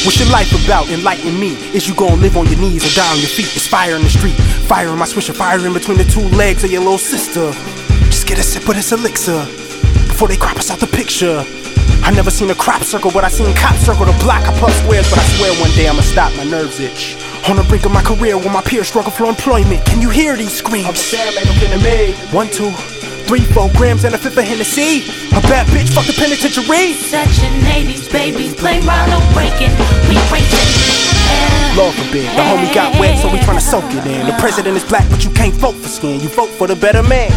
What's your life about? Enlighten me. Is you gon' live on your knees or die on your feet? It's fire in the street, fire in my swisher, fire in between the two legs of your little sister. Just get a sip of this elixir before they crop us out the picture. I never seen a crop circle, but I seen cops circle the block. I puff squares, but I swear one day I'ma stop. My nerves itch. On the brink of my career, where my peers struggle for employment. Can you hear these screams? I'm sad, man, I'm getting made. 1, 2, 3, 4 grams and a fifth of Hennessy. A bad bitch, fuck the penitentiary. Section 80s, babies play Ronald breaking. We breaking. Lord forbid, the homie got wet, so we tryna soak it in. The president is black, but you can't vote for skin. You vote for the better man.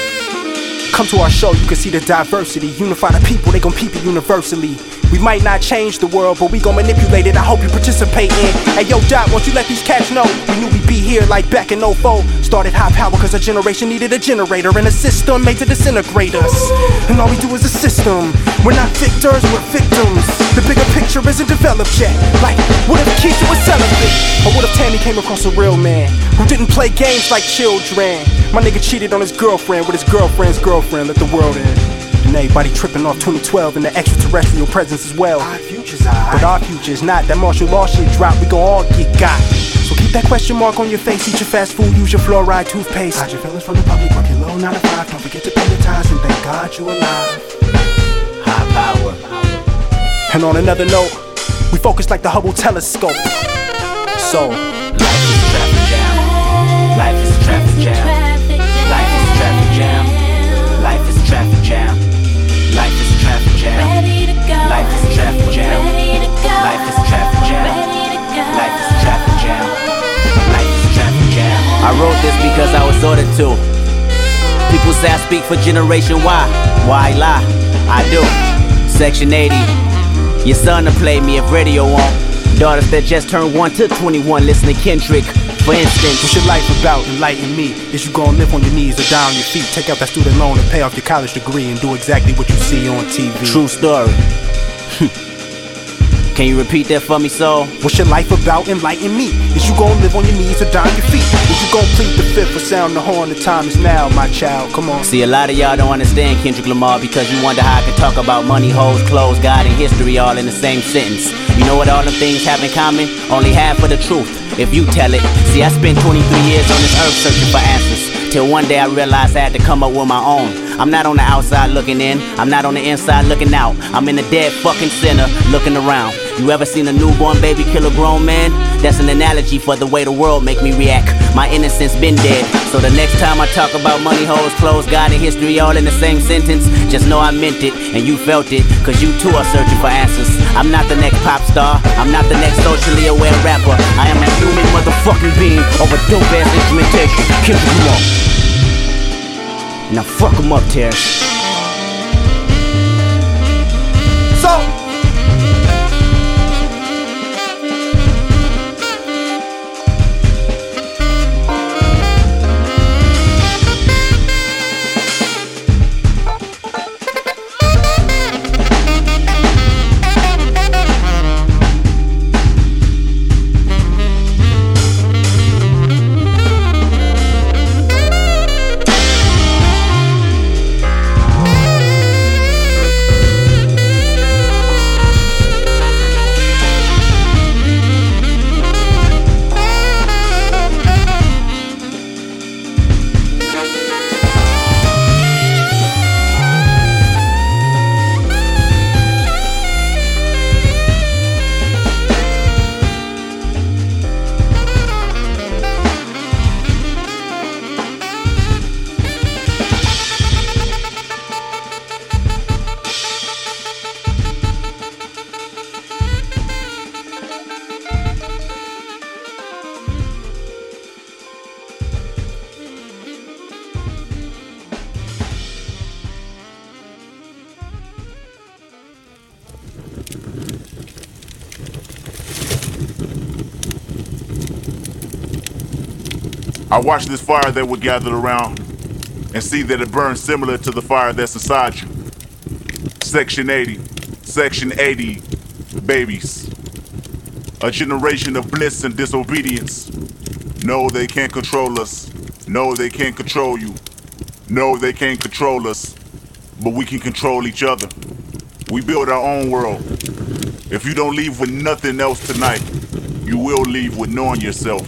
Come to our show, you can see the diversity. Unify the people, they gon' peep it universally. We might not change the world, but we gon' manipulate it. I hope you participate in. Hey yo, Doc, won't you let these cats know? We knew we'd be here like back in 04. Started high power cause a generation needed a generator and a system made to disintegrate us. And all we do is a system. We're not victors, we're victims. The bigger picture isn't developed yet. Like, what if Keisha was celibate? Or what if Tammy came across a real man who didn't play games like children? My nigga cheated on his girlfriend with his girlfriend's girlfriend. Let the world in. And everybody tripping off 2012 and the extraterrestrial presence as well. Our future's but our future's not. That martial law shit drop, we gon' all get got. So keep that question mark on your face. Eat your fast food, use your fluoride toothpaste. Hide your feelings from the public, work your low 9 to 5. Don't forget to pay your tithes and thank God you alive. High power. And on another note, we focus like the Hubble telescope. So life is a traffic jam. Life is a traffic jam. Life is a traffic jam. Life is a traffic jam. Life is a traffic jam. Life is a traffic jam. Life is a traffic jam. Life is a traffic jam. Life is a traffic jam. I wrote this because I was ordered to. People say I speak for Generation Y. Why lie? I do. Section 80. Your son to play me if radio won't. Daughters that just turned 1 to 21 listen to Kendrick. For instance, what's your life about? Enlighten me. Is you gon' live on your knees or die on your feet? Take out that student loan and pay off your college degree and do exactly what you see on TV. True story. Can you repeat that for me, soul? What's your life about? Enlighten me. Is you gon' live on your knees or die on your feet? Is you gon' plead the fifth or sound the horn? The time is now, my child. Come on. See, a lot of y'all don't understand Kendrick Lamar because you wonder how I can talk about money, hoes, clothes, God, and history all in the same sentence. You know what all them things have in common? Only half of the truth, if you tell it. See, I spent 23 years on this earth searching for answers. Till one day I realized I had to come up with my own. I'm not on the outside looking in, I'm not on the inside looking out. I'm in the dead fucking center looking around. You ever seen a newborn baby kill a grown man? That's an analogy for the way the world make me react. My innocence been dead. So the next time I talk about money, hoes, clothes, God, and history all in the same sentence, just know I meant it and you felt it, cause you too are searching for answers. I'm not the next pop star, I'm not the next socially aware rapper. I am a human motherfucking being of a dope ass instrumentation. Kendrick Lamar. Now fuck 'em up, Terrence. So I watch this fire that we're gathered around and see that it burns similar to the fire that's inside you. Section 80, Section 80, babies. A generation of bliss and disobedience. No, they can't control us. No, they can't control you. No, they can't control us. But we can control each other. We build our own world. If you don't leave with nothing else tonight, you will leave with knowing yourself.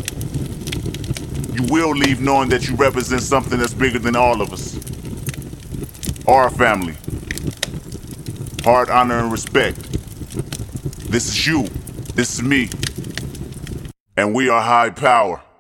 You will leave knowing that you represent something that's bigger than all of us. Our family. Heart, honor, and respect. This is you. This is me. And we are high power.